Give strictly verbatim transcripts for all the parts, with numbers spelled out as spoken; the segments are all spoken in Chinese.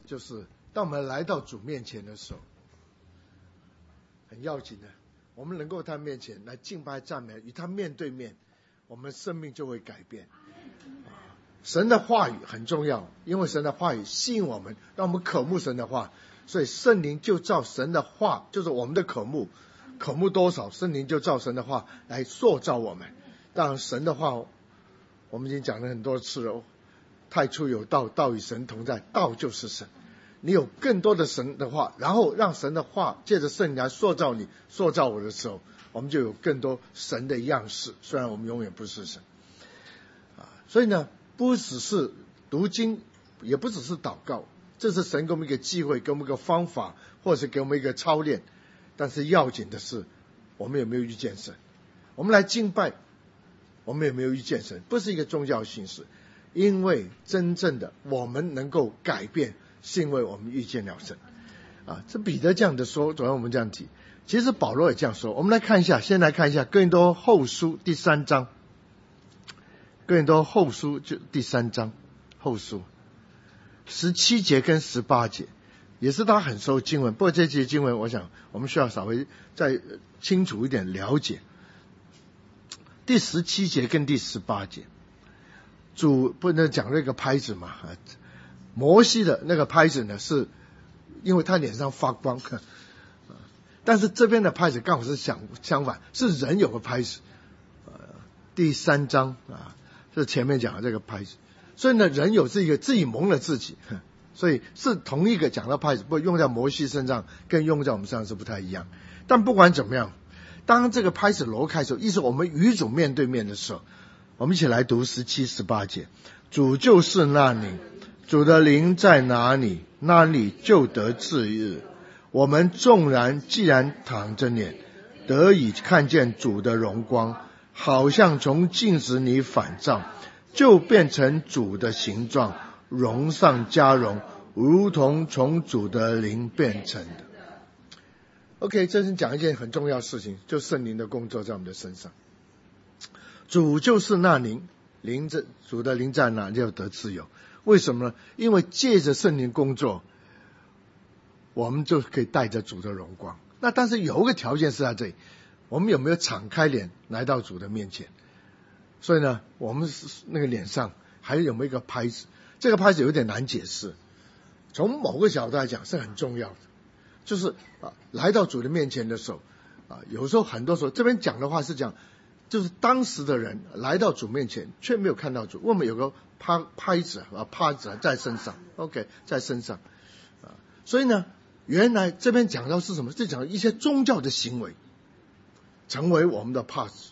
就是当我们来到主面前的时候，很要紧的，我们能够他面前来敬拜赞美，与他面对面，我们生命就会改变。神的话语很重要，因为神的话语吸引我们，让我们渴慕神的话，所以圣灵就照神的话，就是我们的渴慕，渴慕多少，圣灵就照神的话来塑造我们。当然神的话我们已经讲了很多次了，太初有道，道与神同在，道就是神。你有更多的神的话，然后让神的话借着圣灵来塑造你，塑造我的时候，我们就有更多神的样式，虽然我们永远不是神啊。所以呢，不只是读经，也不只是祷告，这是神给我们一个机会，给我们一个方法，或者是给我们一个操练。但是要紧的是，我们有没有遇见神？我们来敬拜，我们有没有遇见神？不是一个宗教形式，因为真正的我们能够改变，是因为我们遇见了神啊。这彼得这样的说，昨天我们这样提，其实保罗也这样说。我们来看一下，先来看一下哥林多后书第三章，哥林多后书就第三章后书十七节跟十八节，也是他很熟经文，不过这节经文我想我们需要稍微再清楚一点了解。第十七节跟第十八节，主不能讲那个拍子嘛，摩西的那个拍子呢，是因为他脸上发光，但是这边的拍子刚好是相相反，是人有个拍子。第三章啊，是前面讲的这个拍子，所以呢，人有这个自己蒙了自己，所以是同一个讲到拍子，不过用在摩西身上跟用在我们身上是不太一样。但不管怎么样，当这个拍子挪开的时候，意思我们与主面对面的时候，我们一起来读十七、十八节。主就是那灵，主的灵在哪里，那里就得自由。我们纵然既然躺着脸，得以看见主的荣光，好像从镜子里反照，就变成主的形状，荣上加荣，如同从主的灵变成的。OK， 这是讲一件很重要的事情，就圣灵的工作在我们的身上。主就是那灵，灵在主的灵在哪就得自由。为什么呢？因为借着圣灵工作，我们就可以带着主的荣光。那但是有一个条件是在这里，我们有没有敞开脸来到主的面前？所以呢，我们那个脸上还有没有一个拍子？这个拍子有点难解释，从某个角度来讲是很重要的。就是啊，来到主的面前的时候啊，有时候很多时候这边讲的话是讲，就是当时的人来到主面前却没有看到主，我们有个拍拍子啊，拍子在身上 ，OK， 在身上啊，所以呢，原来这边讲到是什么？是讲一些宗教的行为成为我们的帕子，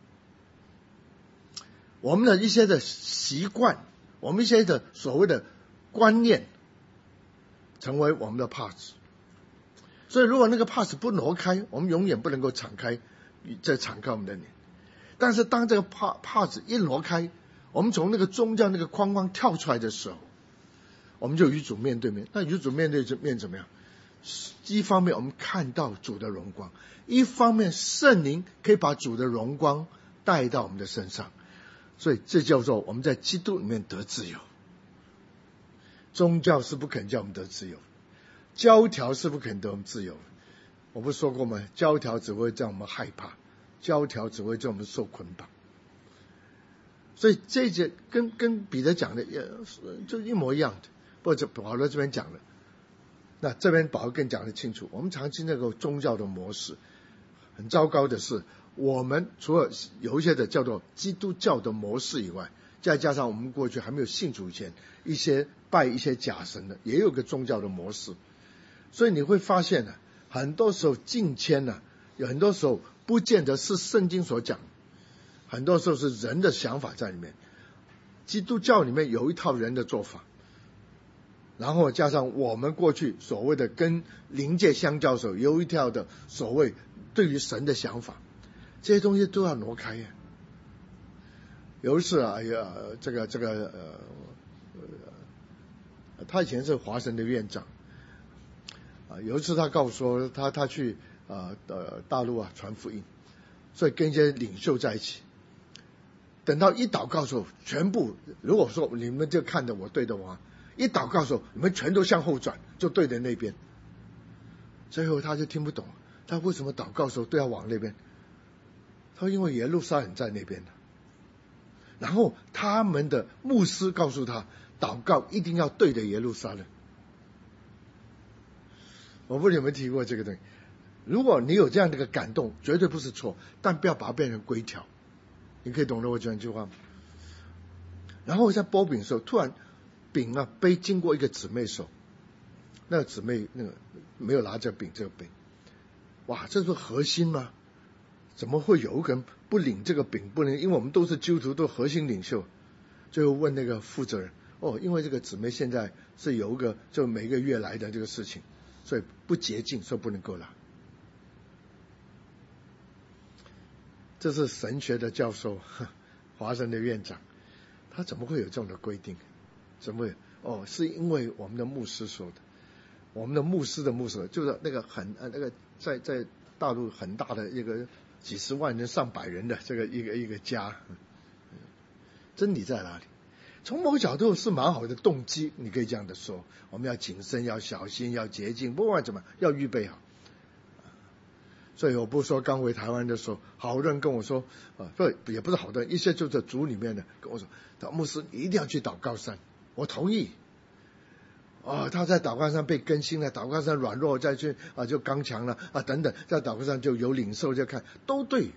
我们的一些的习惯，我们一些的所谓的观念成为我们的帕子。所以如果那个帕子不挪开，我们永远不能够敞开，再敞开我们的脸。但是当这个帕帕子一挪开，我们从那个宗教那个框框跳出来的时候，我们就与主面对面。那与主面对面怎么样？一方面我们看到主的荣光，一方面圣灵可以把主的荣光带到我们的身上，所以这叫做我们在基督里面得自由。宗教是不肯叫我们得自由，教条是不肯得我们自由。我不是说过吗？教条只会让我们害怕，教条只会让我们受捆绑。所以这一节跟跟彼得讲的也就一模一样的，或者保罗这边讲的，那这边保罗更讲得清楚。我们常听那个宗教的模式，很糟糕的是，我们除了有一些的叫做基督教的模式以外，再加上我们过去还没有信主以前，一些拜一些假神的，也有个宗教的模式。所以你会发现呢、啊，很多时候敬虔呢，有很多时候不见得是圣经所讲，很多时候是人的想法在里面。基督教里面有一套人的做法，然后加上我们过去所谓的跟灵界相交的时候有一条的所谓对于神的想法，这些东西都要挪开呀。有一次啊，哎呀，这个这个呃呃，他以前是华神的院长啊，有一次他告诉说他他去啊呃大陆啊传福音，所以跟一些领袖在一起。等到一祷告的时候，全部如果说你们就看着我对着我， 一祷告的时候，你们全都向后转，就对着那边。最后他就听不懂，他为什么祷告的时候都要往那边？他说因为耶路撒冷在那边。然后他们的牧师告诉他，祷告一定要对着耶路撒冷。我不知道有没有提过这个东西。如果你有这样的一个感动，绝对不是错，但不要把它变成规条。你可以懂得我讲这句话吗？然后在剥饼的时候，突然饼啊杯经过一个姊妹手，那个姊妹那个没有拿着饼这个杯，哇，这是核心吗？怎么会有一个人不领这个饼？不能，因为我们都是基督徒，都核心领袖。最后问那个负责人，哦，因为这个姊妹现在是有一个就每个月来的这个事情，所以不洁净，所以不能够拿。这是神学的教授，华神的院长，他怎么会有这种的规定？怎么会？哦，是因为我们的牧师说的。我们的牧师的牧师就是那个很呃那个在在大陆很大的一个几十万人上百人的这个一个一个家。真理在哪里？从某个角度是蛮好的动机，你可以这样的说，我们要谨慎，要小心，要洁净，不管怎么要预备好。所以我不是说刚回台湾的时候，好多人跟我说啊，不也不是好多人，一些就是组里面的跟我说，牧师你一定要去祷告山，我同意。啊、哦，他在祷告上被更新了，祷告上软弱再去啊就刚强了啊等等，在祷告上就有领受，就看都对。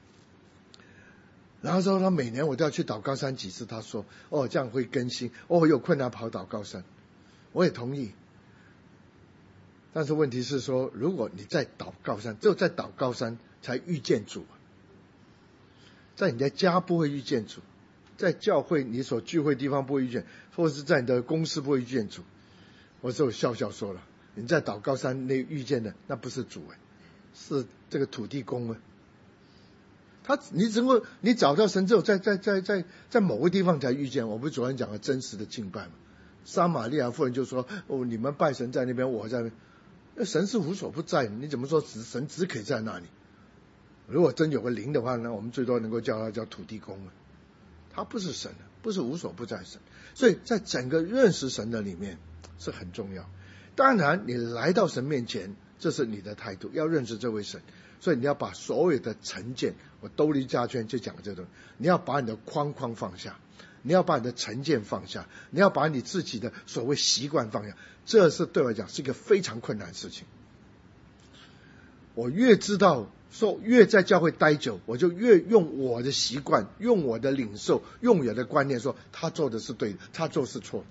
然后说他每年我都要去祷告山几次，他说哦这样会更新，哦有困难跑祷告山，我也同意。但是问题是说，如果你在祷告山，只有在祷告山才遇见主，在你的家不会遇见主，在教会你所聚会地方不会遇见，或者是在你的公司不会遇见主。我就笑笑说了，你在祷告山那遇见的那不是主哎，是这个土地公啊。他你只能够你找到神之后，在在在在在某个地方才遇见。我不是昨天讲了真实的敬拜吗？撒玛利亚妇人就说：“哦，你们拜神在那边，我在那边。”那神是无所不在，你怎么说只神只可以在那里？如果真有个灵的话呢，我们最多能够叫他叫土地公啊。他不是神，不是无所不在神。所以在整个认识神的里面是很重要。当然，你来到神面前，这是你的态度，要认识这位神。所以你要把所有的成见，我兜离家圈就讲这种，你要把你的框框放下，你要把你的成见放下，你要把你自己的所谓习惯放下，这是对我来讲是一个非常困难的事情。我越知道说越在教会待久，我就越用我的习惯，用我的领受，用我的观念说他做的是对的，他做是错的。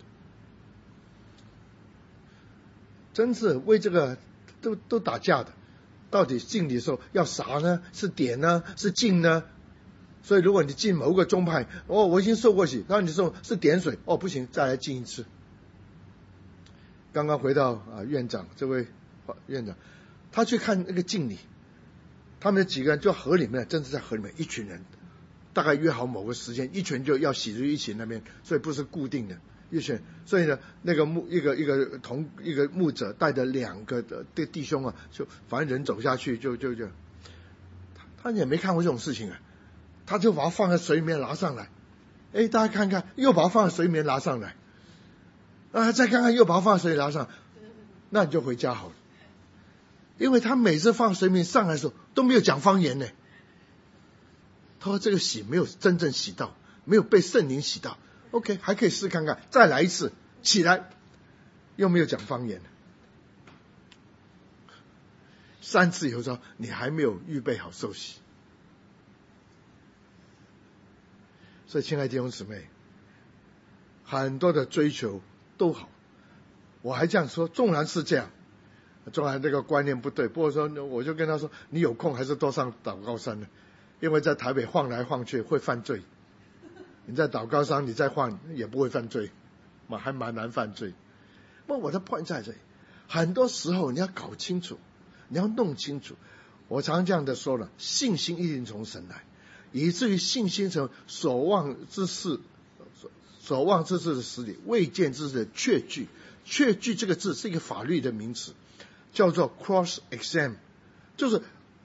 真是为这个都都打架的。到底敬礼的时候要啥呢？是点呢？是敬呢？所以如果你敬某个宗派，哦，我已经受过洗，然后你说是点水，哦，不行，再来敬一次。刚刚回到啊院长这位院长，他去看那个敬礼，他们几个人就河里面，真是在河里面一群人，大概约好某个时间，一群就要洗于一起那边，所以不是固定的。一群，所以呢，那个牧一个一个同一个牧者带着两个的弟弟兄啊，就反正人走下去就就就，他他也没看过这种事情啊，他就把它放在水里面拿上来，哎，大家看看，又把它放在水里面拿上来，啊，再看看又把它放在水里拿上，那你就回家好了，因为他每次放水里面上来的时候都没有讲方言呢，他说这个洗没有真正洗到，没有被圣灵洗到。OK， 还可以试看看，再来一次，起来，又没有讲方言，三次以后说你还没有预备好受洗，所以亲爱的弟兄姊妹，很多的追求都好，我还这样说，纵然是这样，纵然这个观念不对，不过说我就跟他说，你有空还是多上祷告山呢，因为在台北晃来晃去会犯罪。你在祷告上你再晃也不会犯罪，嘛还蛮难犯罪。不过我的 point 在这里，很多时候你要搞清楚，你要弄清楚。我常这样的说了，信心一定从神来，以至于信心成所望之事，所望之事的实理，未见之事的确据。确据这个字是一个法律的名词，叫做 cross exam， 就是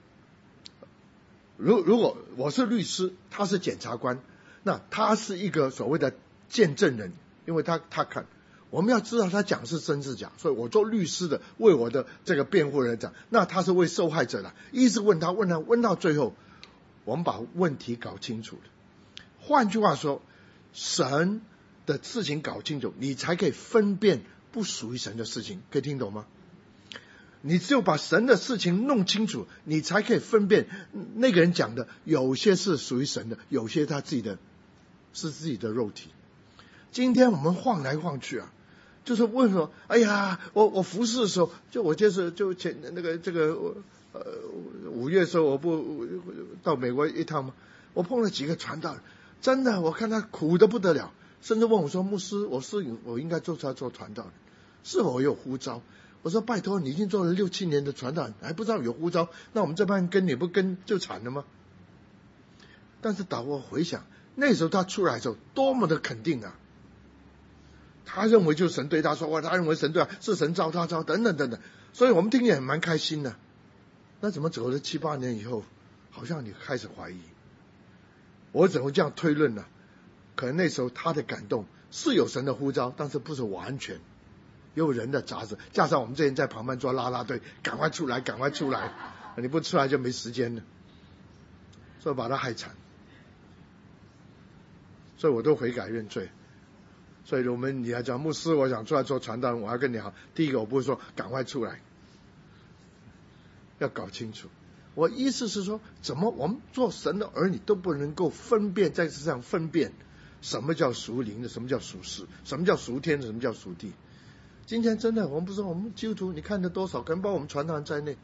如如果我是律师，他是检察官。那他是一个所谓的见证人，因为他他看我们要知道他讲是真是假，所以我做律师的为我的这个辩护人讲，那他是为受害者的，一直问他问他问到最后，我们把问题搞清楚了。换句话说，神的事情搞清楚，你才可以分辨不属于神的事情，可以听懂吗？你只有把神的事情弄清楚，你才可以分辨那个人讲的有些是属于神的，有些他自己的是自己的肉体。今天我们晃来晃去啊，就是为什么？哎呀，我我服侍的时候，就我就是就前那个这个呃五月的时候，我不到美国一趟吗？我碰了几个传道人，真的我看他苦得不得了，甚至问我说：“牧师，我是我应该做出来做传道人，是否有呼召？”我说：“拜托，你已经做了六七年的传道人，还不知道有呼召？那我们这班人跟你不跟就惨了吗？”但是当我回想那时候他出来的时候，多么的肯定啊！他认为就是神对他说话，他认为神对他是神召他召等等等等，所以我们听也很蛮开心的。那怎么走了七八年以后，好像你开始怀疑？我怎么这样推论呢？可能那时候他的感动是有神的呼召，但是不是完全，有人的杂质，加上我们这人在旁边做啦啦队，赶快出来，赶快出来，你不出来就没时间了，所以把他害惨。所以我都悔改认罪。所以我们你要讲牧师，我想出来做传道人，我要跟你好。第一个，我不会说赶快出来，要搞清楚。我意思是说，怎么我们做神的儿女都不能够分辨，在世上分辨什么叫属灵的，什么叫属世，什么叫属天的，什么叫属地。今天真的，我们不是我们基督徒，你看的多少，可能包括我们传道人在内，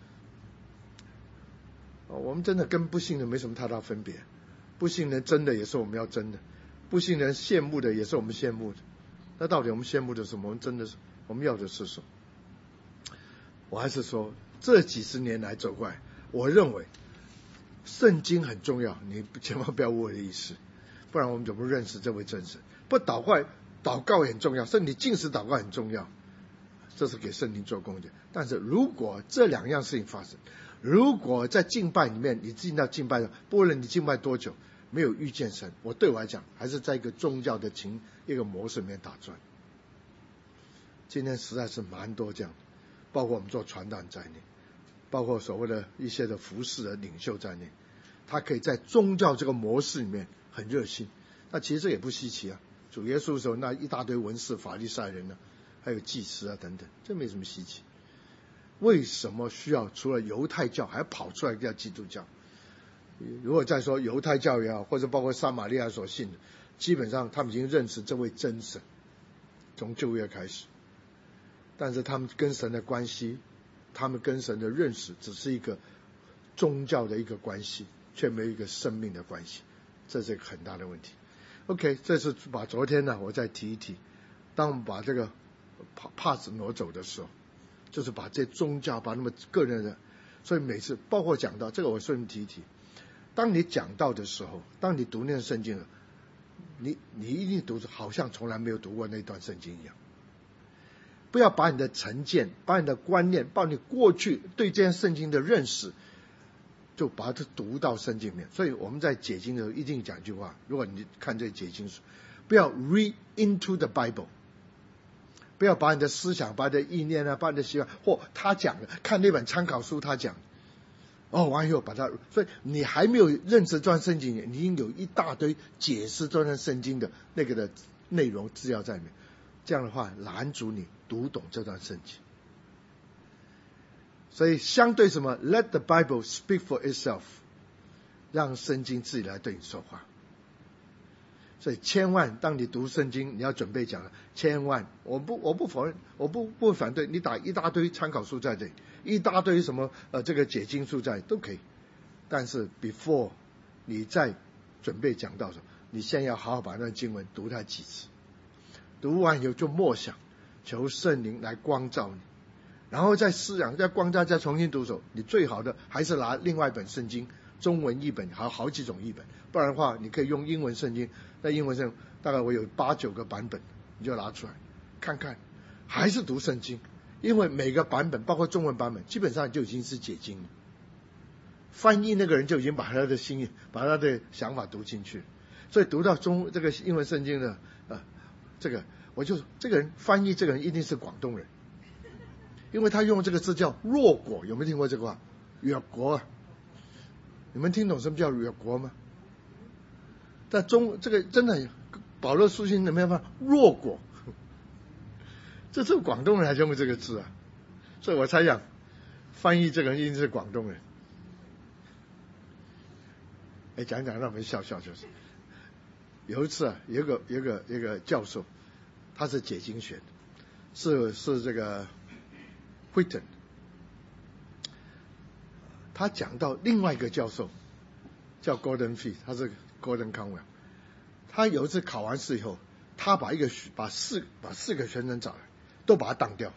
我们真的跟不信的没什么太大分别。不信人真的也是我们要真的，不信人羡慕的也是我们羡慕的。那到底我们羡慕的是什么？我们真的是我们要的是什么？我还是说，这几十年来走过来，我认为圣经很重要，你千万不要误我的意思，不然我们怎么认识这位真神？不祷告，祷告也很重要，甚至你禁食祷告很重要，这是给圣灵做贡献。但是如果这两样事情发生，如果在敬拜里面，你进到敬拜上，不论你敬拜多久，没有遇见神，我对我来讲，还是在一个宗教的情一个模式里面打转。今天实在是蛮多这样，包括我们做传道人在内，包括所谓的一些的服侍的领袖在内，他可以在宗教这个模式里面很热心。那其实这也不稀奇啊，主耶稣的时候那一大堆文士法利赛人呢、啊，还有祭司啊等等，这没什么稀奇。为什么需要除了犹太教还跑出来叫基督教？如果再说犹太教也好，或者包括撒玛利亚所信的，基本上他们已经认识这位真神，从旧约开始，但是他们跟神的关系，他们跟神的认识只是一个宗教的一个关系，却没有一个生命的关系，这是一个很大的问题。 OK， 这是把昨天呢我再提一提，当我们把这个帕帕子挪走的时候，就是把这宗教把那么个人的，所以每次包括讲到这个，我顺便提一提，当你讲到的时候，当你读那圣经了，你你一定读好像从来没有读过那段圣经一样。不要把你的成见，把你的观念，把你过去对这件圣经的认识，就把它读到圣经里面。所以我们在解经的时候一定讲一句话，如果你看这解经书，不要 read into the Bible，不要把你的思想，把你的意念啊，把你的习惯，或他讲的，看那本参考书他讲，哦，完以后把它，所以你还没有认识这段圣经，你已经有一大堆解释这段圣经的那个的内容资料在里面，这样的话拦阻你读懂这段圣经。所以相对什么 ，Let the Bible speak for itself， 让圣经自己来对你说话。所以千万，当你读圣经，你要准备讲了，千万，我不我不否认，我不不反对你打一大堆参考书在这里，一大堆什么呃这个解经书在都可以，但是 before 你在准备讲道的时候，你先要好好把那段经文读它几次，读完以后就默想，求圣灵来光照你，然后再思想，再光照，再重新读的时候，你最好的还是拿另外一本圣经，中文译本，还有好几种译本，不然的话你可以用英文圣经。在英文上大概我有八九个版本，你就拿出来看看，还是读圣经，因为每个版本包括中文版本基本上就已经是解经了，翻译那个人就已经把他的心意把他的想法读进去，所以读到中这个英文圣经的呃这个我就这个人翻译这个人一定是广东人，因为他用这个字叫弱国，有没有听过这个话？弱国啊，你们听懂什么叫弱国吗？在中这个真的保罗书信里面放弱国，这是广东人还用这个字啊，所以我猜想翻译这个人一定是广东人。哎，讲讲让我们笑笑就是，有一次啊，有一个有一个有一个教授，他是解经学的，是是这个 Whitton， 他讲到另外一个教授叫 Gordon Fee， 他是 Gordon Conwell， 他有一次考完试以后，他把一个把四把四个学生找来，都把他当掉，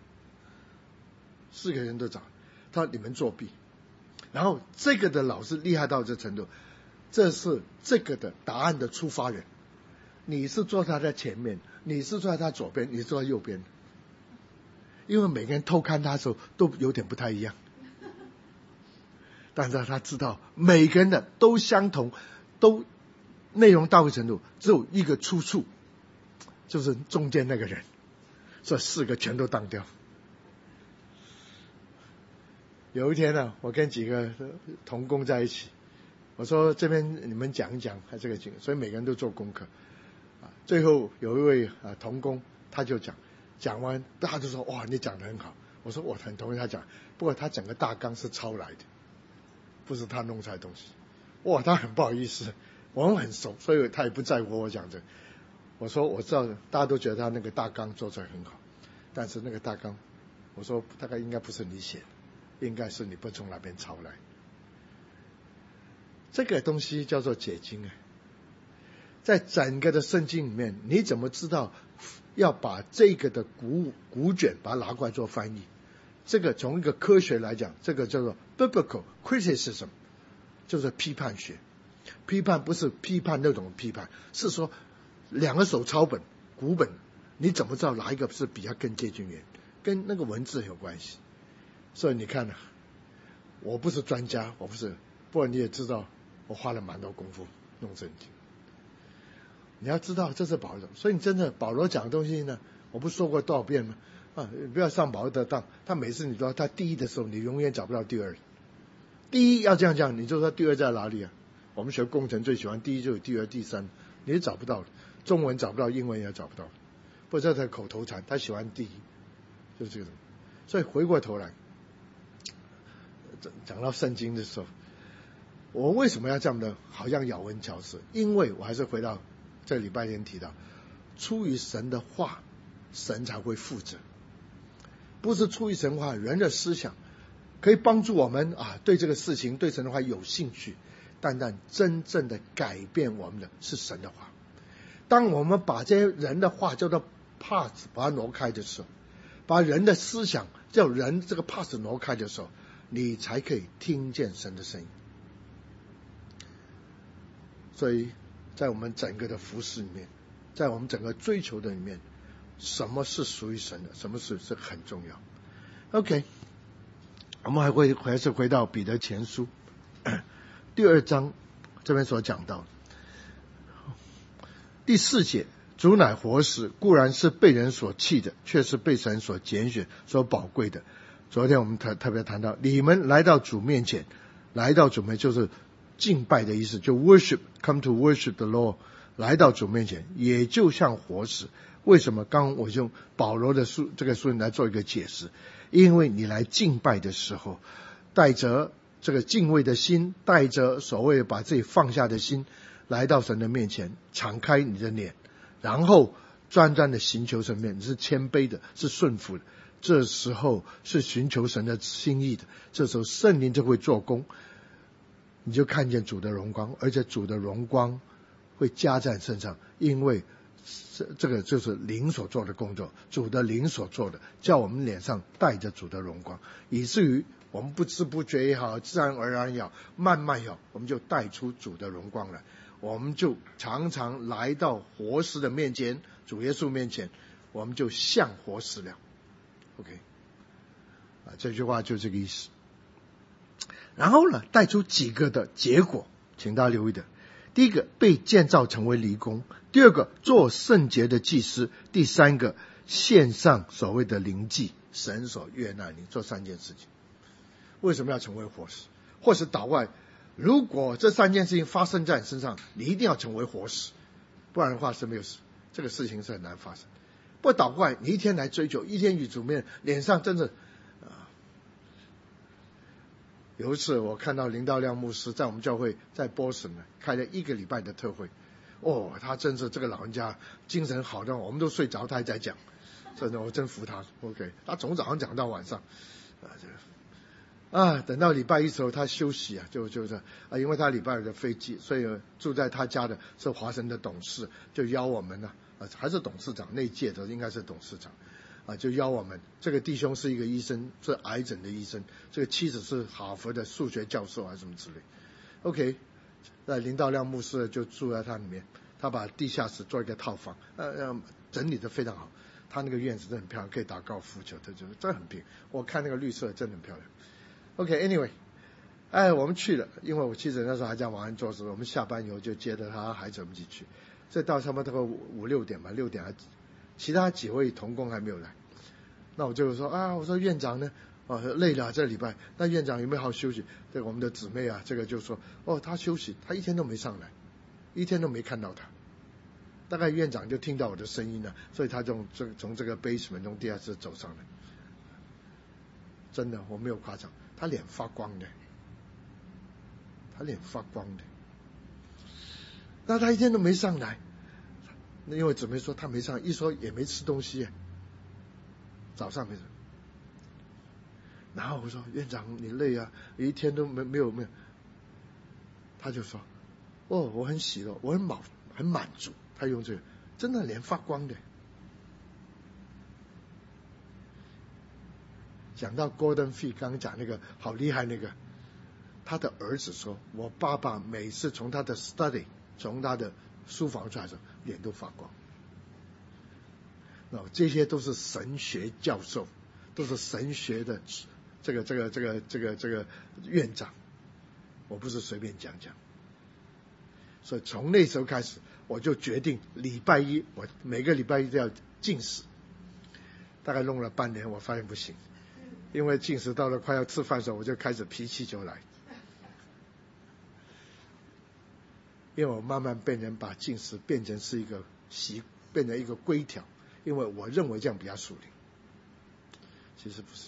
四个人都找，他说你们作弊。然后这个的老师厉害到这程度，这是这个的答案的出发人，你是坐他的前面，你是坐在他左边，你是坐在右边，因为每个人偷看他的时候都有点不太一样，但是他知道每个人的都相同，都内容到位程度，只有一个出处，就是中间那个人，这四个全都当掉。有一天呢，我跟几个同工在一起，我说这边你们讲一讲这个经，所以每个人都做功课。最后有一位啊同工，他就讲，讲完他就说哇你讲得很好，我说我很同意他讲，不过他整个大纲是抄来的，不是他弄出来的东西。哇，他很不好意思，我们很熟，所以他也不在乎我讲这。我说我知道大家都觉得他那个大纲做出来很好，但是那个大纲，我说大概应该不是你写的。应该是你不从那边抄来，这个东西叫做解经啊。在整个的圣经里面，你怎么知道要把这个的古古卷把它拿过来做翻译？这个从一个科学来讲，这个叫做 biblical criticism， 就是批判学。批判不是批判那种批判，是说两个手抄本古本，你怎么知道哪一个是比较更接近原，跟那个文字有关系。所以你看啊，我不是专家，我不是，不过你也知道，我花了蛮多功夫弄圣经。你要知道这是保罗，所以你真的保罗讲的东西呢，我不是说过多少遍吗？啊，不要上保罗的当，他每次你说他第一的时候，你永远找不到第二。第一要这样讲，你就说第二在哪里啊？我们学工程最喜欢第一就有第二、第三，你是找不到的，中文找不到，英文也找不到，不这才口头禅，他喜欢第一，就是这个。所以回过头来。讲到圣经的时候，我为什么要这么的好像咬文嚼字？因为我还是回到这礼拜天提到，出于神的话，神才会负责，不是出于神的话，人的思想可以帮助我们啊，对这个事情对神的话有兴趣，但但真正的改变我们的是神的话。当我们把这些人的话叫做 parts 把它挪开的时候，把人的思想叫人这个 parts 挪开的时候，你才可以听见神的声音。所以在我们整个的服事里面，在我们整个追求的里面，什么是属于神的，什么是是很重要。 OK， 我们还会还是回到彼得前书第二章这边所讲到第四节，主乃活石，固然是被人所弃的，却是被神所拣选所宝贵的。昨天我们特特别谈到，你们来到主面前，来到主面就是敬拜的意思，就 worship come to worship the Lord， 来到主面前也就像活石。为什么？刚刚我用保罗的书这个书来做一个解释，因为你来敬拜的时候，带着这个敬畏的心，带着所谓把自己放下的心，来到神的面前，敞开你的脸，然后专专的寻求神面，你是谦卑的，是顺服的，这时候是寻求神的心意的，这时候圣灵就会做工，你就看见主的荣光，而且主的荣光会加在身上，因为这个就是灵所做的工作，主的灵所做的，叫我们脸上带着主的荣光，以至于我们不知不觉也好，自然而然也好，慢慢也好，我们就带出主的荣光来，我们就常常来到活石的面前，主耶稣面前，我们就像活石了。 OK， 啊，这句话就这个意思。然后呢，带出几个的结果，请大家留意的。第一个，被建造成为离宫； 第二个做圣洁的祭司，第三个献上所谓的灵祭，神所悦纳你，做三件事情。为什么要成为活石？或是祷告，如果这三件事情发生在你身上，你一定要成为活石，不然的话是没有事，这个事情是很难发生。不祷告，你一天来追求，一天与主面，脸上真的、呃、有一次我看到林道亮牧师在我们教会在波士呢开了一个礼拜的特会，哦，他真是这个老人家精神好到我们都睡着，他还在讲，真的我真服他。 OK， 他从早上讲到晚上啊，这个啊，等到礼拜一的时候他休息啊，就就是啊，因为他礼拜二的飞机，所以住在他家的是华神的董事，就邀我们呢、啊，还是董事长那一届的应该是董事长啊，就邀我们。这个弟兄是一个医生，是癌症的医生，这个妻子是哈佛的数学教授还是什么之类。OK， 那林道亮牧师就住在他里面，他把地下室做一个套房，呃，整理的非常好。他那个院子真的很漂亮，可以打高尔夫球，他就真的很漂亮。我看那个绿色真的很漂亮。OK，Anyway，、okay, 哎，我们去了，因为我妻子那时候还在王安做事，我们下班以后就接着他孩子我们一起去。这到差不多五五六点吧，六点还，其他几位同工还没有来。那我就说啊，我说院长呢？哦，累了这礼拜，那院长有没有好好休息？这个我们的姊妹啊，这个就说哦，他休息，他一天都没上来，一天都没看到他。大概院长就听到我的声音了，所以他从这从这个 basement 从地下室走上来。真的，我没有夸张。他脸发光的，他脸发光的。那他一天都没上来，那因为姊妹说他没上，一说也没吃东西，早上没吃。然后我说院长你累啊，你一天都没没有没有。他就说哦，我很喜乐，我很满很满足。他用这个真的脸发光的。讲到 Gordon Fee 刚刚讲那个好厉害那个，他的儿子说，我爸爸每次从他的 study 从他的书房出来的时候，脸都发光。那这些都是神学教授，都是神学的这个这个这个这个这个院长，我不是随便讲讲。所以从那时候开始，我就决定礼拜一我每个礼拜一都要禁食。大概弄了半年，我发现不行。因为禁食到了快要吃饭的时候，我就开始脾气就来。因为我慢慢被人把禁食变成是一个习，变成一个规条，因为我认为这样比较属灵。其实不是。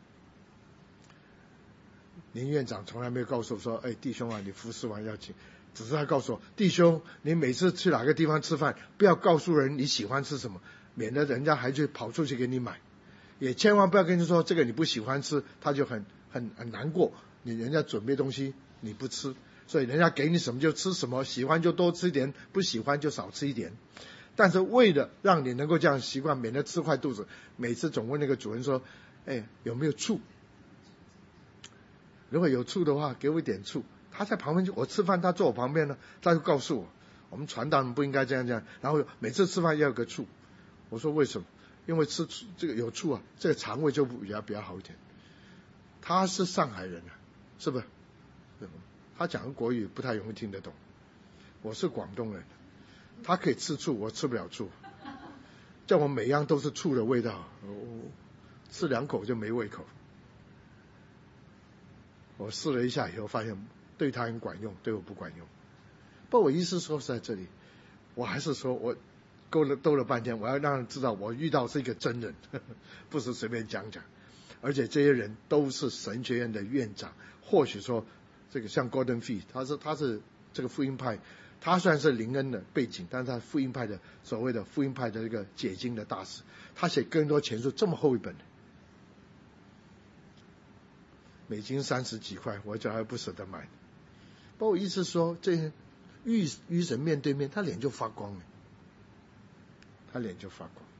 林院长从来没有告诉我说，哎，弟兄啊，你服侍完要请，只是他告诉我，弟兄，你每次去哪个地方吃饭，不要告诉人你喜欢吃什么，免得人家还去跑出去给你买。也千万不要跟你说这个你不喜欢吃，他就很很很难过。你人家准备东西你不吃，所以人家给你什么就吃什么，喜欢就多吃一点，不喜欢就少吃一点。但是为了让你能够这样习惯，免得吃坏肚子，每次总问那个主人说，哎，有没有醋？如果有醋的话，给我一点醋。他在旁边就我吃饭，他坐我旁边呢，他就告诉我，我们传道人不应该这样这样。然后每次吃饭要有个醋。我说为什么？因为吃这个有醋啊，这个肠胃就比较比较好一点。他是上海人啊，是不是？他讲的国语不太容易听得懂。我是广东人，他可以吃醋，我吃不了醋。叫我每样都是醋的味道，我吃两口就没胃口。我试了一下以后，发现对他很管用，对我不管用。不过我意思说是在这里，我还是说我。兜了兜了半天，我要让人知道我遇到是一个真人，呵呵，不是随便讲讲。而且这些人都是神学院的院长，或许说这个像 Gordon Fee， 他是他是这个福音派，他虽然是灵恩的背景，但是他福音派的所谓的福音派的这个解经的大师，他写更多前书这么厚一本，美金三十几块，我就还不舍得买。不过我意思说，这与与神面对面，他脸就发光了。他脸就发光。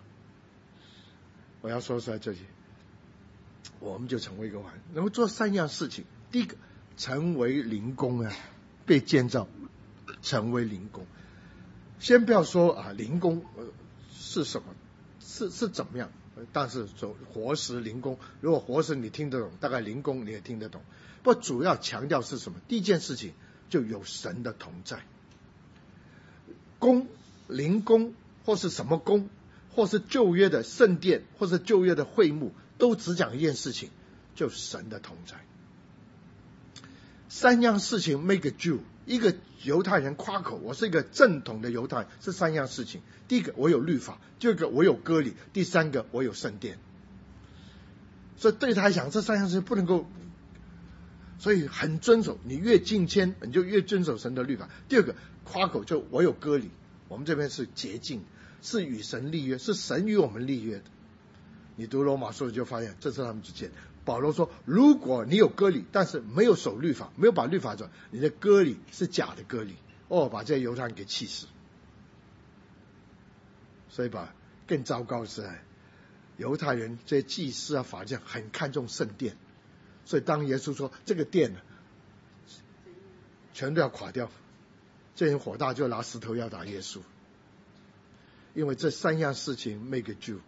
我要说在这里，我们就成为一个完，能够做三样事情。第一个，成为灵工啊，被建造成为灵工。先不要说啊，灵工、呃、是什么，是是怎么样？但是说活石灵工，如果活石你听得懂，大概灵工你也听得懂。不过主要强调是什么？第一件事情就有神的同在。工灵宫或是什么宫，或是旧约的圣殿，或是旧约的会幕，都只讲一件事情，就是神的同在。三样事情 make a Jew， 一个犹太人夸口我是一个正统的犹太人，是三样事情。第一个，我有律法；第二个，我有割礼；第三个，我有圣殿。所以对他来讲，这三样事情不能够，所以很遵守。你越敬虔，你就越遵守神的律法。第二个，夸口就我有割礼，我们这边是洁净，是与神立约，是神与我们立约的。你读罗马书就发现，这是他们之间。保罗说，如果你有割礼，但是没有守律法，没有把律法走，你的割礼是假的割礼。哦，把这些犹太人给气死。所以吧，更糟糕的是，犹太人这些祭司啊、法匠很看重圣殿，所以当耶稣说这个殿呢，全都要垮掉，这人火大就拿石头要打耶稣，因为这三样事情 make a Jew，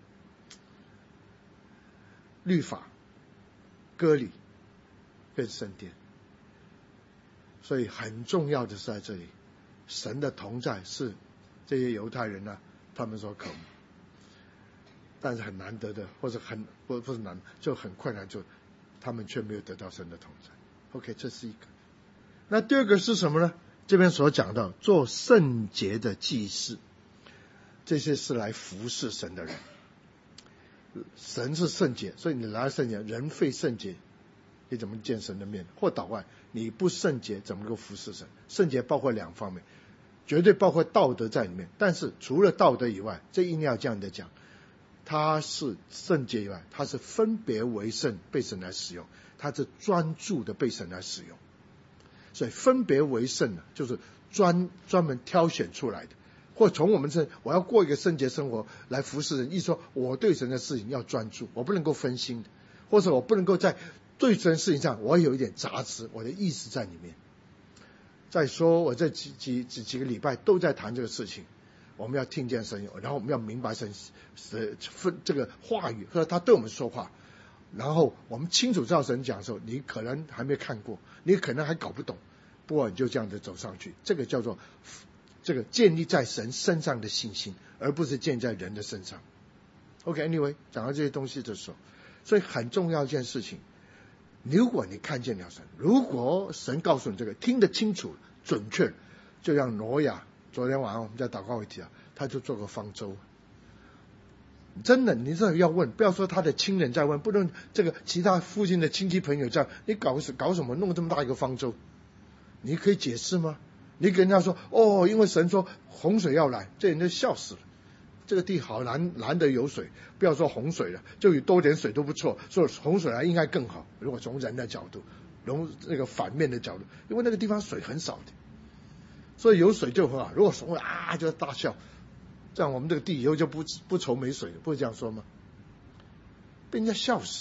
律法、割礼跟圣殿。所以很重要的是在这里，神的同在是这些犹太人呢、啊，他们所渴慕，但是很难得的，或者很不不是难，就很困难，就他们却没有得到神的同在。OK， 这是一个。那第二个是什么呢？这边所讲到做圣洁的祭司，这些是来服侍神的人。神是圣洁，所以你来圣洁，人非圣洁，你怎么见神的面？或祷告，你不圣洁怎么能够服侍神？圣洁包括两方面，绝对包括道德在里面，但是除了道德以外，这一定要这样的讲，他是圣洁以外，他是分别为圣被神来使用，他是专注的被神来使用。所以分别为圣呢，就是专专门挑选出来的，或从我们这我要过一个圣洁生活来服侍人，意思说我对神的事情要专注，我不能够分心的，或者我不能够在对神事情上我有一点杂质，我的意识在里面。再说我这几几几几个礼拜都在谈这个事情，我们要听见神，然后我们要明白神的分这个话语，或者他对我们说话，然后我们清楚知道神讲的时候，你可能还没看过，你可能还搞不懂，不过你就这样子走上去，这个叫做这个建立在神身上的信心，而不是建立在人的身上。 OK，anyway， 讲到这些东西的时候，所以很重要一件事情，如果你看见了神，如果神告诉你这个听得清楚准确，就像挪亚昨天晚上我们在祷告会提啊，他就做个方舟。真的，你这要问，不要说他的亲人在问，不能这个其他附近的亲戚朋友在，你搞搞什么弄这么大一个方舟？你可以解释吗？你给人家说哦，因为神说洪水要来，这人就笑死了。这个地好难难得有水，不要说洪水了，就有多点水都不错，所以洪水来应该更好。如果从人的角度，从那个反面的角度，因为那个地方水很少的，所以有水就很好。如果洪水啊就大笑，这样我们这个地以后就不不愁没水了，不是这样说吗？被人家笑死。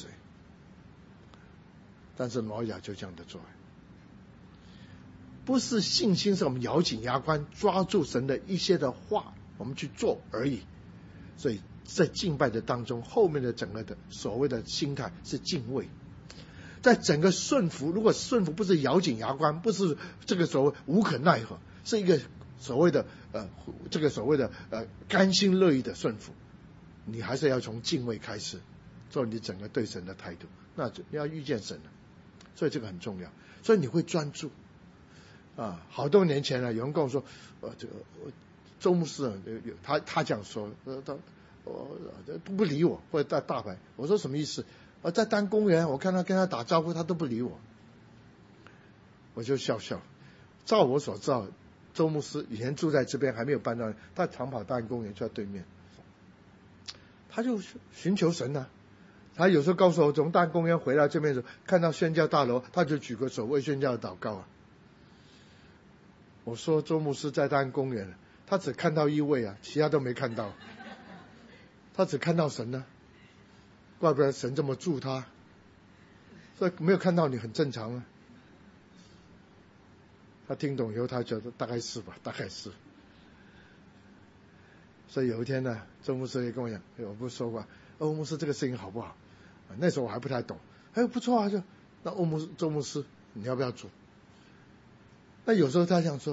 但是挪亚就这样的做，不是信心是我们咬紧牙关抓住神的一些的话我们去做而已。所以在敬拜的当中，后面的整个的所谓的心态是敬畏。在整个顺服，如果顺服不是咬紧牙关，不是这个所谓无可奈何，是一个所谓的呃这个所谓的呃甘心乐意的顺服，你还是要从敬畏开始做你整个对神的态度，那就要遇见神了。所以这个很重要，所以你会专注啊。好多年前呢，有人跟我说，呃，这个周牧师啊，他他这样说，呃，他我不理我，或者在大牌，我说什么意思？我在丹公园，我看他跟他打招呼，他都不理我，我就笑笑。照我所知道，周牧师以前住在这边，还没有搬到，他常跑丹公园就在对面，他就寻求神啊。他有时候告诉我，从丹公园回来这边的时候，看到宣教大楼，他就举个手为宣教祷告啊。我说周牧师在丹公园，他只看到一位啊，其他都没看到，他只看到神呢、啊，怪不得神这么助他，所以没有看到你很正常啊。他听懂以后，他觉得大概是吧，大概是。所以有一天呢，周牧师也跟我讲，我不是说过，欧牧师这个事情好不好？那时候我还不太懂，哎不错啊，就那欧牧师周牧师你要不要做？那有时候他想说，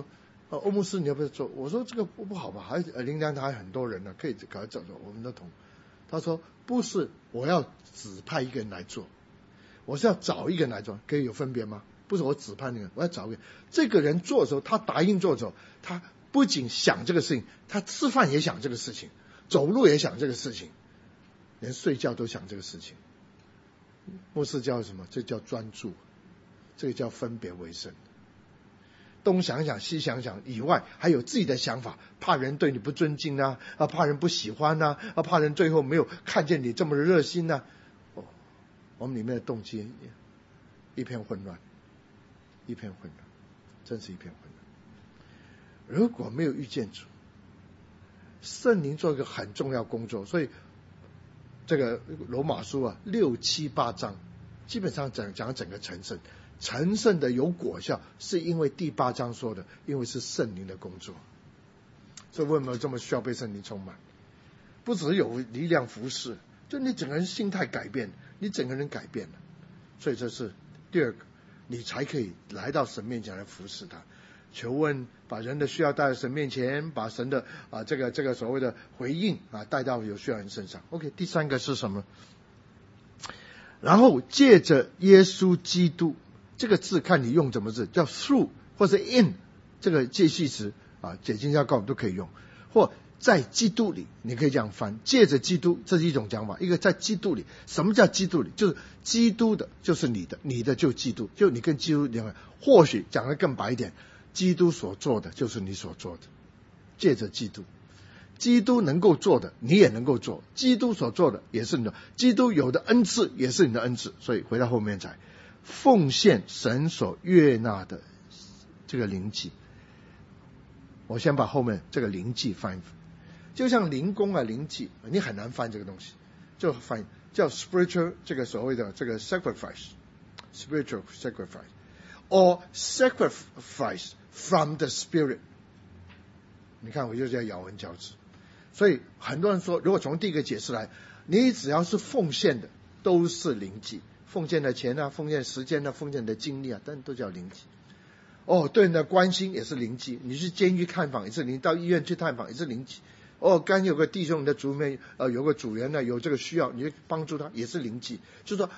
啊，欧牧师你要不要做？我说这个不不好吧，还灵粮堂还很多人呢，可以搞他做做，我们都同。他说不是，我要指派一个人来做，我是要找一个人来做，可以有分别吗？不是我指派那个人，我要找一个这个人做的时候，他答应做的时候，他不仅想这个事情，他吃饭也想这个事情，走路也想这个事情，连睡觉都想这个事情。牧师叫什么？这叫专注，这个叫分别为圣。东想想西想想以外，还有自己的想法，怕人对你不尊敬啊，啊怕人不喜欢啊，啊怕人最后没有看见你这么热心啊。哦，我们里面的动机一片混乱，一片混乱，真是一片混乱。如果没有遇见主，圣灵做一个很重要工作，所以这个罗马书啊六七八章基本上讲讲整个成圣。成圣的有果效，是因为第八章说的，因为是圣灵的工作。所以为什么这么需要被圣灵充满？不只是有力量服侍，就你整个人心态改变，你整个人改变了。所以这是第二个，你才可以来到神面前来服侍他，求问，把人的需要带到神面前，把神的啊这个这个所谓的回应啊带到有需要人身上。OK， 第三个是什么？然后借着耶稣基督。这个字看你用怎么字，叫 through 或者 in 这个介系词啊，解经家告都可以用，或在基督里，你可以这样翻，借着基督，这是一种讲法。一个在基督里，什么叫基督里？就是基督的就是你的，你的就基督，就你跟基督两个。或许讲得更白一点，基督所做的就是你所做的，借着基督，基督能够做的你也能够做，基督所做的也是你的，基督有的恩赐也是你的恩赐。所以回到后面才奉献神所悦纳的这个灵祭。我先把后面这个灵祭翻译，就像灵宫啊灵祭，你很难翻这个东西，就翻叫 spiritual 这个所谓的这个 sacrifice spiritual sacrifice or sacrifice from the spirit。 你看我就在咬文嚼字，所以很多人说，如果从第一个解释来，你只要是奉献的都是灵祭，奉献的钱啊，奉献时间啊，奉献的精力啊，但都叫灵祭。哦，对人的关心也是灵祭，你去监狱看访也是灵，到医院去探访也是灵祭。哦，刚有个弟兄你的组里面呃有个组员呢有这个需要，你就帮助他也是灵祭。就是说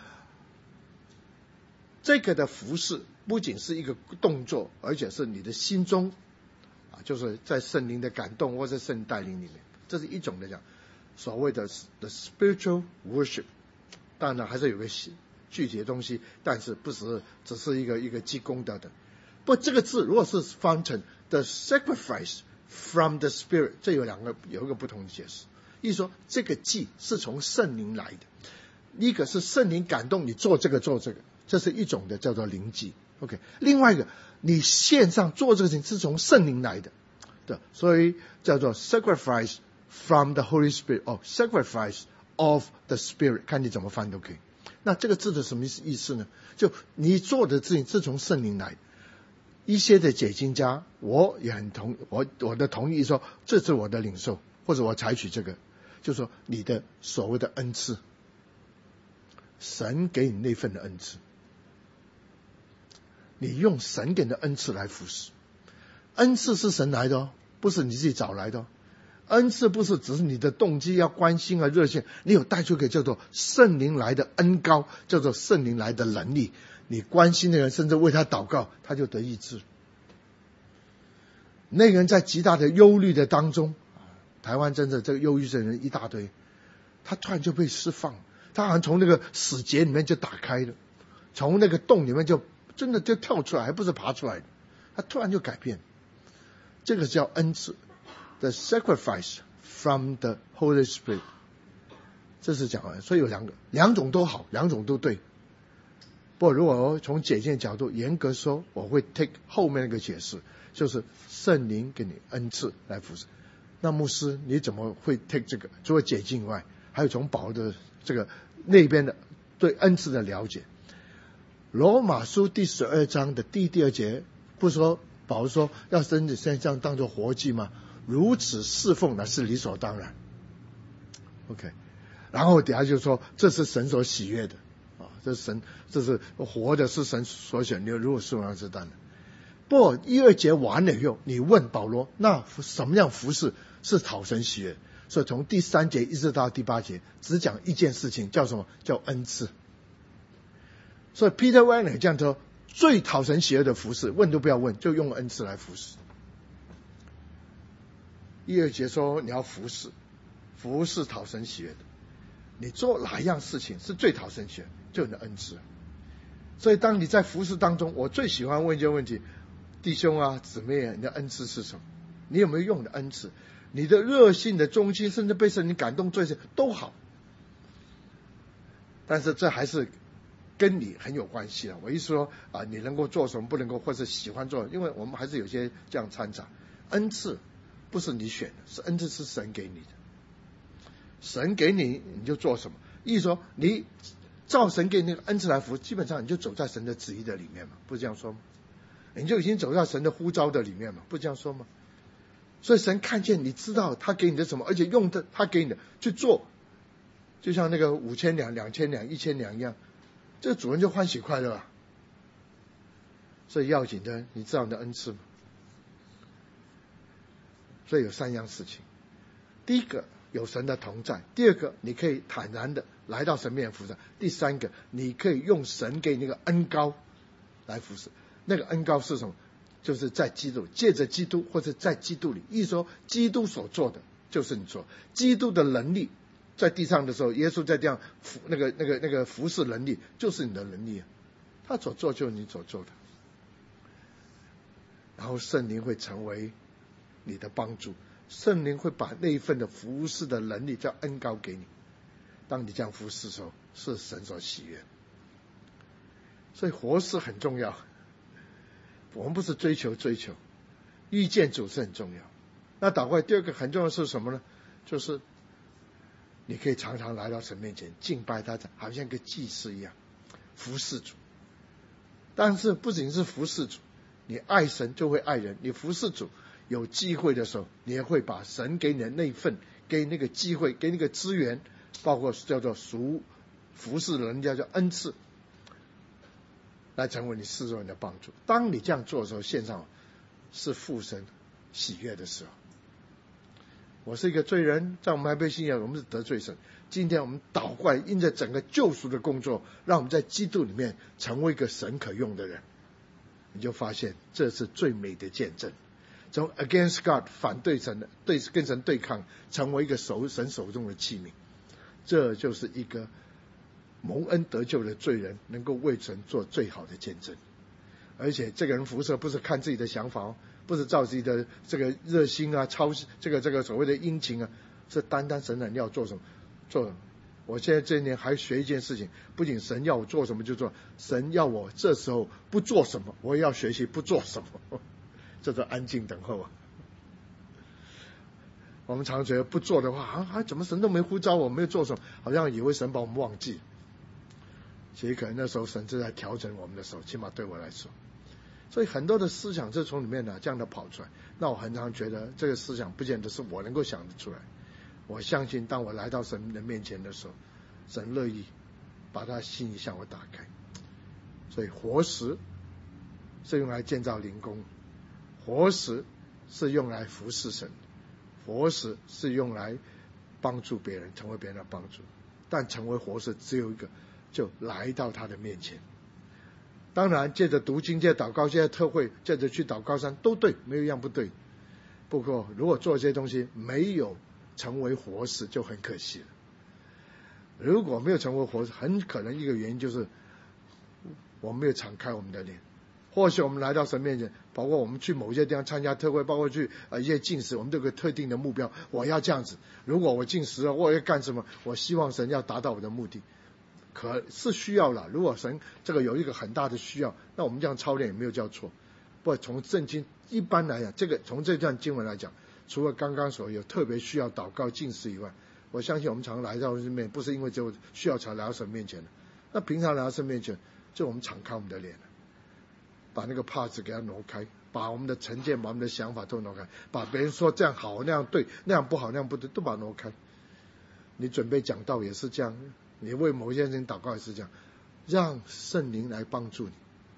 这个的服事不仅是一个动作，而且是你的心中啊，就是在圣灵的感动或者圣灵带领里面，这是一种的讲所谓的 the spiritual worship。 当然还是有个具体的东西，但是不是只是一个一个积功德的。不，这个字如果是翻成 the sacrifice from the spirit， 这有两个有一个不同的解释。意思说这个祭是从圣灵来的，一个是圣灵感动你做这个做这个，这是一种的叫做灵祭。 OK， 另外一个你线上做这个事情是从圣灵来的，对，所以叫做 sacrifice from the Holy Spirit or sacrifice of the Spirit， 看你怎么翻都可以。那这个字的什么意思呢？就你做的事情是从圣灵来的。一些的解经家我也很同我我的同意说，这是我的领受，或者我采取这个，就是说你的所谓的恩赐，神给你那份的恩赐，你用神给你的恩赐来服侍。恩赐是神来的哦，不是你自己找来的哦。恩赐不是只是你的动机要关心啊热线，你有带出一个叫做圣灵来的恩膏，叫做圣灵来的能力。你关心的人，甚至为他祷告，他就得医治。那个人在极大的忧虑的当中，台湾真的这个忧郁症人一大堆，他突然就被释放，他好像从那个死结里面就打开了，从那个洞里面就真的就跳出来，还不是爬出来的，他突然就改变。这个叫恩赐 ，the sacrifice from the Holy Spirit， 这是讲完，所以有两个，两种都好，两种都对。不过如果从解经角度严格说，我会 take 后面那个解释，就是圣灵给你恩赐来服侍。那牧师你怎么会 take 这个？除了解经以外，还有从保罗的这个那边的对恩赐的了解。罗马书第十二章的第第二节，不说保罗说要身体身上当作活祭吗？如此侍奉那是理所当然。OK， 然后底下就说这是神所喜悦的。这是神，这是活的，是神所选的，如果是王是当的。 不，一二节完了以后，你问保罗，那什么样服事是讨神喜悦？所以从第三节一直到第八节，只讲一件事情，叫什么？叫恩赐。所以 Peter Wagner 这样说，最讨神喜悦的服事，问都不要问，就用恩赐来服事。一二节说你要服事，服事讨神喜悦的，你做哪一样事情是最讨神喜悦？就你的恩赐。所以当你在服事当中，我最喜欢问一个问题，弟兄啊姊妹啊，你的恩赐是什么？你有没有用你的恩赐？你的热心的忠心，甚至被神灵感动，这些都好，但是这还是跟你很有关系了。我意思说啊，你能够做什么，不能够，或是喜欢做，因为我们还是有些这样掺杂。恩赐不是你选的，是恩赐是神给你的，神给你你就做什么。意思说你照神给你那个恩赐来服，基本上你就走在神的旨意的里面嘛，不是这样说吗？你就已经走在神的呼召的里面嘛，不是这样说吗？所以神看见你知道他给你的什么，而且用的他给你的去做，就像那个五千两、两千两、一千两一样，这个主人就欢喜快乐啊。所以要紧的，你知道你的恩赐吗？所以有三样事情：第一个有神的同在；第二个你可以坦然的来到神面前服侍；第三个你可以用神给你那个恩膏来服侍。那个恩膏是什么？就是在基督，借着基督，或者在基督里。意思说基督所做的就是你做，基督的能力在地上的时候，耶稣在这样服那个那个那个服侍能力就是你的能力啊，他所做就是你所做的。然后圣灵会成为你的帮助，圣灵会把那一份的服侍的能力叫恩膏给你。当你这样服侍的时候，是神所喜悦。所以活事很重要。我们不是追求追求，遇见主是很重要。那祷告第二个很重要的是什么呢？就是你可以常常来到神面前敬拜他，好像一个祭司一样服侍主。但是不仅是服侍主，你爱神就会爱人，你服侍主有机会的时候，你也会把神给你的那份，给那个机会，给那个资源，包括叫做属服侍人家叫恩赐，来成为你侍奉人的帮助。当你这样做的时候，线上是父神喜悦的时候。我是一个罪人，在我们还被信仰，我们是得罪神。今天我们祷告，因着整个救赎的工作，让我们在基督里面成为一个神可用的人，你就发现这是最美的见证。从 against God 反对神的，对跟神对抗，成为一个手神手中的器皿，这就是一个蒙恩得救的罪人能够为神做最好的见证。而且这个人服侍不是看自己的想法哦，不是照自己的这个热心啊，超这个这个所谓的殷勤啊，是单单神人要做什么做。我现在这一年还学一件事情，不仅神要我做什么就做，神要我这时候不做什么，我也要学习不做什么，这叫安静等候啊。我们常觉得不做的话啊，啊怎么神都没呼召我，没有做什么，好像以为神把我们忘记。其实可能那时候神正在调整我们的时候，起码对我来说。所以很多的思想是从里面呢这样的跑出来。那我很常觉得这个思想不见得是我能够想得出来。我相信当我来到神的面前的时候，神乐意把他心意向我打开。所以活石是用来建造灵宫，活石是用来服侍神，活石是用来帮助别人，成为别人的帮助。但成为活石只有一个，就来到他的面前。当然借着读经，借着祷告，借着特会，借着去祷告山都对，没有一样不对。不过如果做这些东西没有成为活石就很可惜了。如果没有成为活石，很可能一个原因就是我们没有敞开我们的脸。或许我们来到神面前，包括我们去某些地方参加特会，包括去呃一些禁食，我们都有个特定的目标，我要这样子。如果我禁食了，我要干什么？我希望神要达到我的目的。可是需要了，如果神这个有一个很大的需要，那我们这样操练也没有叫错。不过从圣经一般来讲，这个从这段经文来讲，除了刚刚所有特别需要祷告禁食以外，我相信我们常来到神面，不是因为只有需要才来到神面前的。那平常来到神面前，就我们敞开我们的脸，把那个帕子给它挪开，把我们的成见，把我们的想法都挪开，把别人说这样好那样对，那样不好那样不对，都把它挪开。你准备讲道也是这样，你为某些人祷告也是这样，让圣灵来帮助你，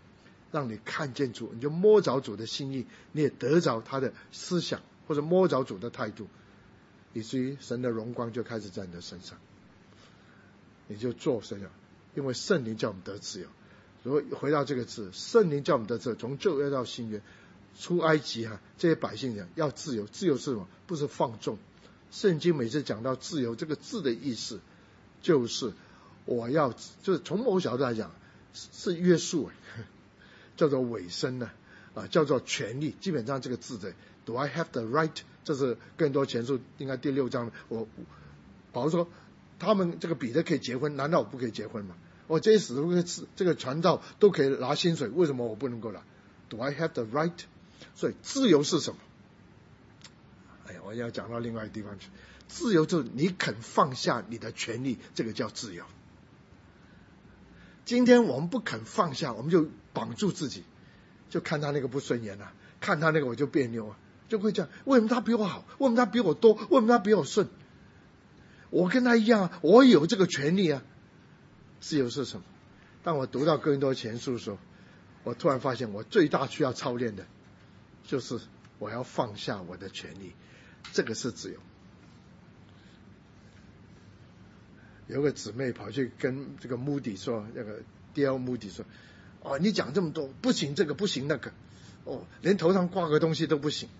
让你看见主，你就摸着主的心意，你也得着他的思想，或者摸着主的态度，以至于神的荣光就开始在你的身上，你就做神了。因为圣灵叫我们得自由。如果回到这个字，圣灵叫我们得自由，从旧约到新约，出埃及啊，这些百姓讲要自由，自由是什么？不是放纵。圣经每次讲到自由这个字的意思，就是我要，就是从某角度来讲是约束，叫做委身呢，啊，叫做权利。基本上这个字的 Do I have the right？ 这是更多前书应该第六章，我保罗说他们这个彼得可以结婚，难道我不可以结婚吗？我这些使徒这个传道都可以拿薪水，为什么我不能够拿？ Do I have the right？ 所以自由是什么？哎呀，我要讲到另外一个地方去。自由就是你肯放下你的权利，这个叫自由。今天我们不肯放下，我们就绑住自己，就看他那个不顺眼啊，看他那个我就别扭啊，就会这样。为什么他比我好？为什么他比我多？为什么他比我顺？我跟他一样啊，我有这个权利啊。自由是什么？当我读到哥林多前书的时候，我突然发现我最大需要操练的就是我要放下我的权利，这个是自由。有个姊妹跑去跟这个穆迪说，那个 D L 穆迪说，哦，你讲这么多，不行这个不行那个，哦，连头上挂个东西都不行。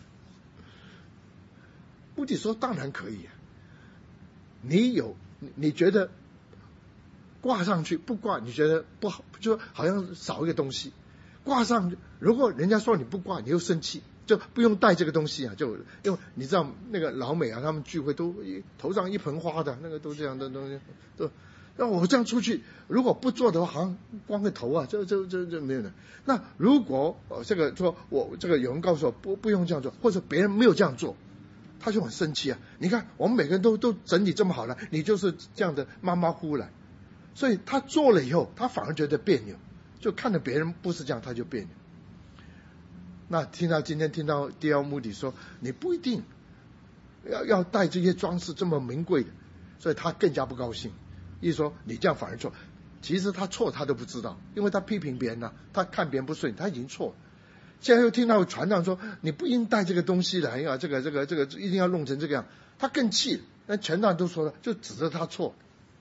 穆迪说当然可以啊，你有你觉得挂上去不挂你觉得不好，就好像少一个东西，挂上如果人家说你不挂你又生气，就不用带这个东西啊，就因为你知道那个老美啊，他们聚会都头上一盆花的，那个都这样的东西，都让我这样出去，如果不做的话，好像光个头啊，这这这这没有人。那如果、呃、这个说我这个有人告诉我不不用这样做，或者别人没有这样做，他就很生气啊。你看我们每个人都都整理这么好了，你就是这样的马马虎虎来，所以他做了以后，他反而觉得别扭，就看着别人不是这样，他就别扭。那听到今天听到 D L 穆迪说你不一定要要带这些装饰这么名贵的，所以他更加不高兴，意思说你这样反而错。其实他错他都不知道，因为他批评别人啊，他看别人不顺，他已经错了。现在又听到传道说你不应带这个东西来啊，这个这个这个一定要弄成这个样，他更气了。那全道都说了，就指着他错。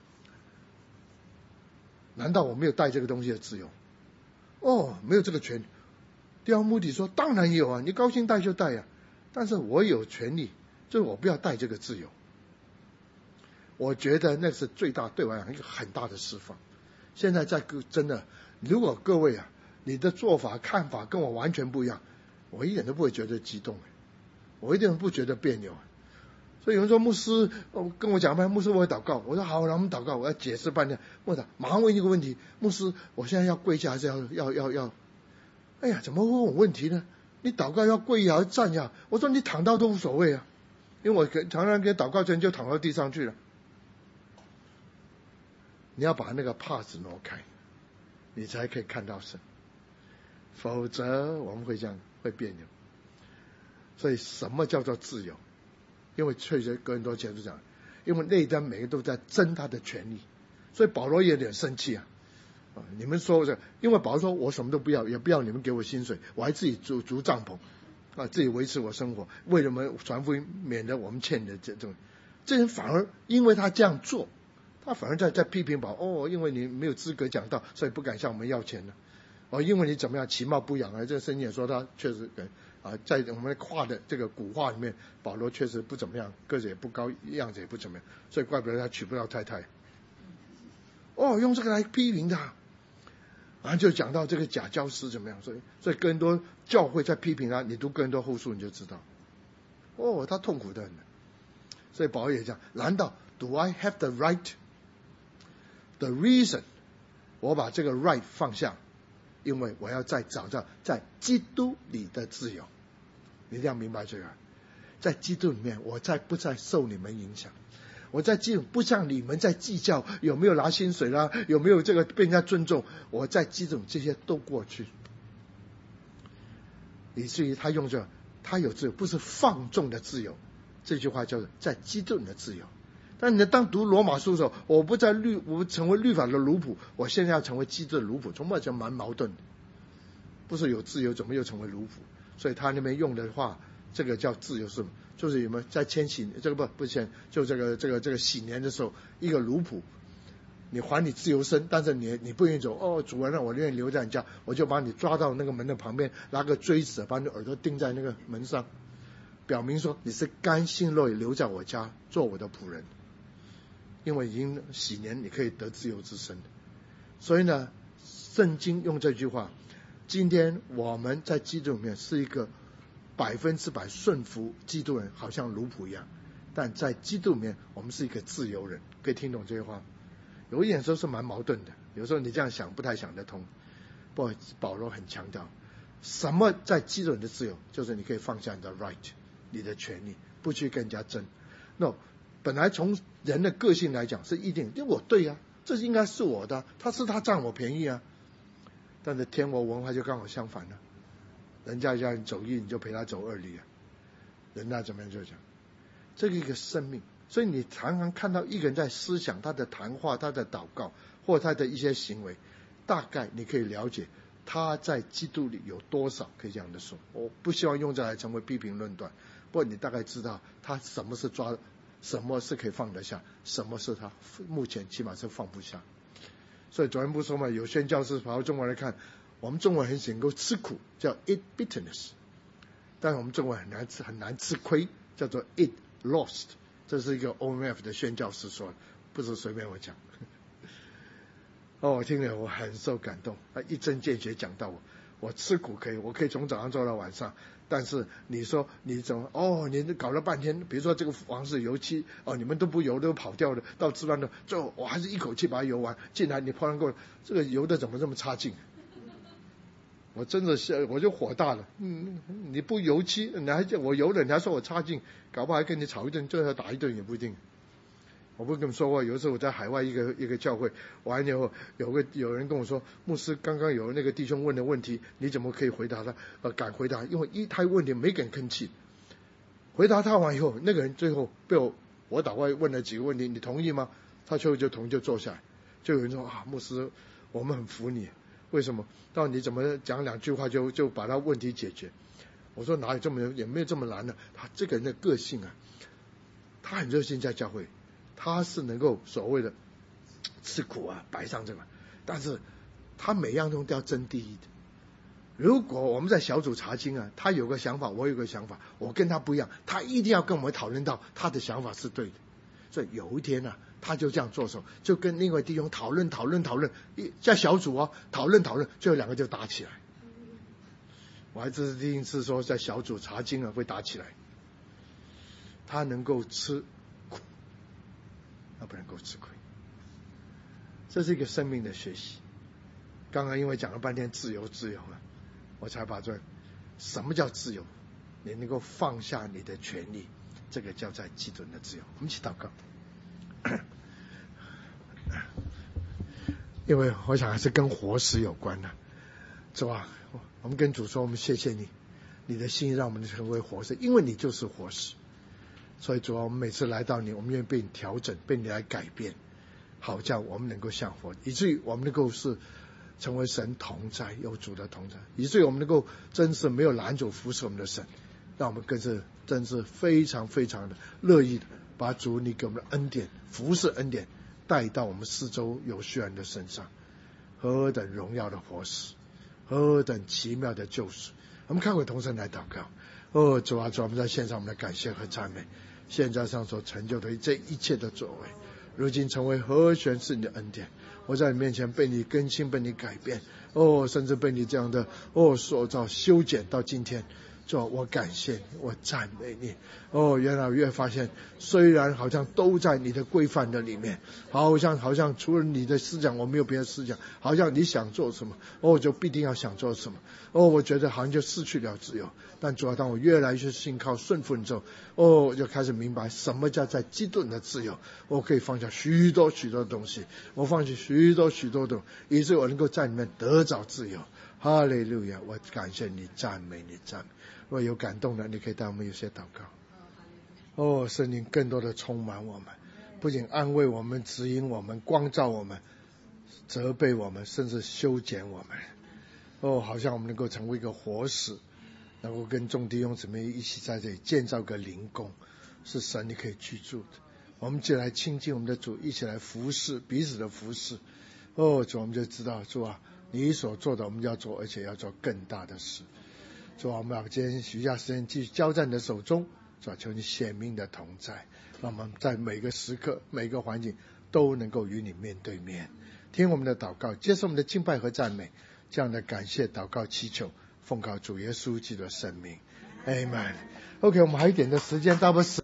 难道我没有带这个东西的自由？哦，没有这个权利。D L 穆迪说当然有啊，你高兴带就带啊，但是我有权利，就是我不要带这个自由。我觉得那是最大对我来讲一个很大的释放。现在在真的，如果各位啊，你的做法看法跟我完全不一样，我一点都不会觉得激动，我一点都不觉得别扭。所以有人说牧师跟我讲半天，牧师我会祷告，我说好，让我们祷告，我要解释半天。问他马上问一个问题，牧师我现在要跪下还是要要要要？哎呀，怎么会问我问题呢？你祷告要跪呀，要站呀？我说你躺到都无所谓啊，因为我常常给祷告前就躺到地上去了。你要把那个帕子挪开，你才可以看到神，否则我们会这样会别扭。所以什么叫做自由？因为确实哥林多前书讲，因为那一段每个都在争他的权利，所以保罗也有点生气啊。啊，你们说这，因为保罗说我什么都不要，也不要你们给我薪水，我还自己租租帐篷，啊，自己维持我生活。为什么传福音免得我们欠的这种？这人反而因为他这样做，他反而在在批评保罗，哦，因为你没有资格讲道，所以不敢向我们要钱了。哦，因为你怎么样其貌不扬啊？这个圣经也说他确实啊，在我们画的这个古画里面，保罗确实不怎么样，个子也不高，样子也不怎么样，所以怪不得他娶不到太太。哦，用这个来批评他。然后就讲到这个假教师怎么样，所以所以更多教会在批评他，你读更多后书你就知道，哦，他痛苦的很。所以保罗也讲，难道 Do I have the right? The reason 我把这个 right 放下，因为我要再找到在基督里的自由。你一定要明白这个，在基督里面，我再不再受你们影响。我在基督不像你们在计较有没有拿薪水啦，有没有这个被人家尊重，我在基督这些都过去，以至于他用着他有自由，不是放纵的自由，这句话叫做在基督的自由。但你当读罗马书的时候，我不在律，我不成为律法的奴仆，我现在要成为基督的奴仆，从来就蛮矛盾的。 不是有自由，怎么又成为奴仆？所以他那边用的话，这个叫自由是什么？就是有没有在迁徙这个不不迁，就这个这个这个禧年的时候，一个奴仆，你还你自由身，但是你你不愿意走，哦，主人让我愿意留在你家，我就把你抓到那个门的旁边，拿个锥子把你耳朵钉在那个门上，表明说你是甘心乐意留在我家做我的仆人，因为已经禧年，你可以得自由之身。所以呢，圣经用这句话，今天我们在基督里面是一个百分之百顺服基督人，好像奴仆一样，但在基督里面我们是一个自由人。可以听懂这句话？有一点时候是蛮矛盾的，有时候你这样想不太想得通。不过保罗很强调，什么在基督人的自由，就是你可以放下你的 right， 你的权利，不去跟人家争。那本来从人的个性来讲是一定，因为我对啊，这应该是我的，他是他占我便宜啊。但是天国文化就刚好相反了，人家叫你走一，你就陪他走二里啊。人家怎么样就讲，这个一个生命。所以你常常看到一个人在思想，他的谈话，他的祷告，或他的一些行为，大概你可以了解他在基督里有多少，可以这样的说。我不希望用这来成为批评论断，不过你大概知道他什么是抓，什么是可以放得下，什么是他目前起码是放不下。所以昨天不说嘛，有宣教士跑到中国来看，我们中国很能够吃苦，叫 eat bitterness， 但是我们中国很难吃很难吃亏，叫做 eat lost。这是一个 O M F 的宣教士说的，不是随便我讲。哦，我听了我很受感动，他一针见血讲到我，我吃苦可以，我可以从早上做到晚上，但是你说你怎么哦，你搞了半天，比如说这个房子油漆哦，你们都不油都跑掉了，到吃饭的最后我还是一口气把它油完，进来你突然给我这个油的怎么这么差劲？我真的是我就火大了，嗯，你不油漆，你还我油了，你还说我差劲，搞不好还跟你吵一顿，最后打一顿也不一定。我不跟你们说过，有一次我在海外一个一个教会完以后，有个有人跟我说，牧师刚刚有那个弟兄问的问题，你怎么可以回答他？呃，敢回答，因为一他问题没敢吭气，回答他完以后，那个人最后被我我祷告问了几个问题，你同意吗？他最后就同意就坐下来，就有人说啊，牧师，我们很服你。为什么？到你怎么讲两句话就就把他问题解决？我说哪有这么也没有这么难的。他这个人的个性啊，他很热心在教会，他是能够所谓的吃苦啊，摆上这个，但是他每样东西都要争第一的。如果我们在小组查经啊，他有个想法，我有个想法，我跟他不一样，他一定要跟我们讨论到他的想法是对的。所以有一天啊，他就这样做手，就跟另外弟兄讨论讨论讨论，在小组哦讨论讨论，最后两个就打起来。我还这是第一次说在小组查经啊会打起来。他能够吃苦，他不能够吃亏，这是一个生命的学习。刚刚因为讲了半天自由自由啊，我才把这什么叫自由，你能够放下你的权利，这个叫在基督的自由。我们一起祷告。因为我想还是跟活石有关的，是吧？我们跟主说，我们谢谢你，你的心让我们成为活石，因为你就是活石。所以主啊，我们每次来到你，我们愿意被你调整，被你来改变，好叫我们能够像活，以至于我们能够是成为神同在，有主的同在，以至于我们能够真是没有拦阻服侍我们的神，让我们更是真是非常非常的乐意的把主你给我们的恩典、服侍恩典带到我们四周有需要人的身上。何等荣耀的活石，何等奇妙的救赎！我们看回同声来祷告。哦，主啊，主啊，我们在献上我们的感谢和赞美，现在上所成就的这一切的作为，如今成为何全是你的恩典。我在你面前被你更新，被你改变，哦，甚至被你这样的哦塑造修剪到今天。主啊，我感谢你，我赞美你。哦，原来我越发现，虽然好像都在你的规范的里面，好像好像除了你的思想，我没有别的思想，好像你想做什么，哦，就必定要想做什么。哦，我觉得好像就失去了自由。但主要当我越来越信靠顺服你之后，哦，我就开始明白什么叫在基督的自由。我可以放下许多许多的东西，我放弃许多许多的，以致我能够在里面得着自由。哈利路亚！我感谢你，赞美你，赞美。如果有感动的，你可以带我们有些祷告。哦，圣灵更多的充满我们，不仅安慰我们、指引我们、光照我们、责备我们，甚至修剪我们。 哦，好像我们能够成为一个活石，能够跟众弟兄姊妹一起在这里建造个灵宫，是神你可以居住的。我们就来亲近我们的主，一起来服侍，彼此的服侍。哦，主，我们就知道主啊，你所做的我们要做，而且要做更大的事。主啊，我们把今天余下时间继续交在你的手中，主啊，求你显明的同在，让我们在每个时刻每个环境都能够与你面对面。听我们的祷告，接受我们的敬拜和赞美，这样的感谢祷告祈求，奉靠主耶稣基督的圣名 Amen。 OK， 我们还有一点的时间，大不